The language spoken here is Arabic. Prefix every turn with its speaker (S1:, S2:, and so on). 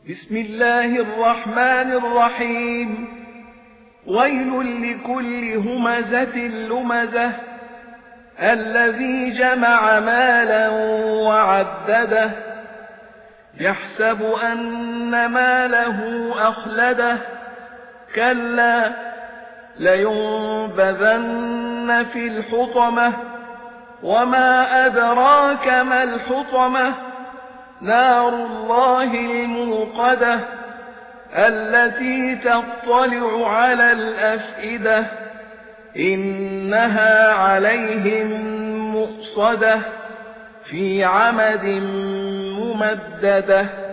S1: بسم الله الرحمن الرحيم. ويل لكل همزة لمزة الذي جمع مالا وعدده يحسب أن ماله أخلده كلا لينبذن في الحطمة وما أدراك ما الحطمة نار الله الموقدة التي تطلع على الأفئدة إنها عليهم مؤصدة في عمد ممددة.